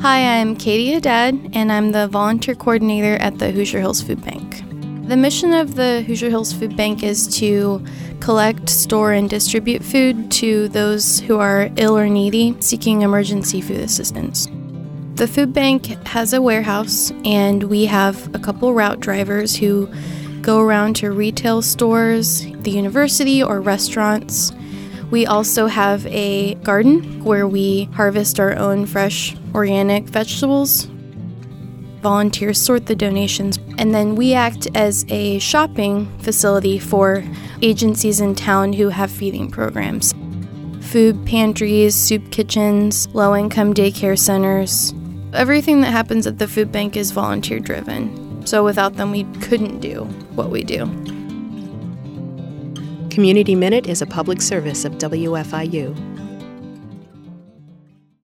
Hi, I'm Katie Haddad, and I'm the volunteer coordinator at the Hoosier Hills Food Bank. The mission of the Hoosier Hills Food Bank is to collect, store, and distribute food to those who are ill or needy seeking emergency food assistance. The food bank has a warehouse, and we have a couple route drivers who go around to retail stores, the university, or restaurants. We also have a garden where we harvest our own fresh organic vegetables. Volunteers sort the donations, and then we act as a shopping facility for agencies in town who have feeding programs. Food pantries, soup kitchens, low-income daycare centers. Everything that happens at the food bank is volunteer-driven, so without them we couldn't do what we do. Community Minute is a public service of WFIU.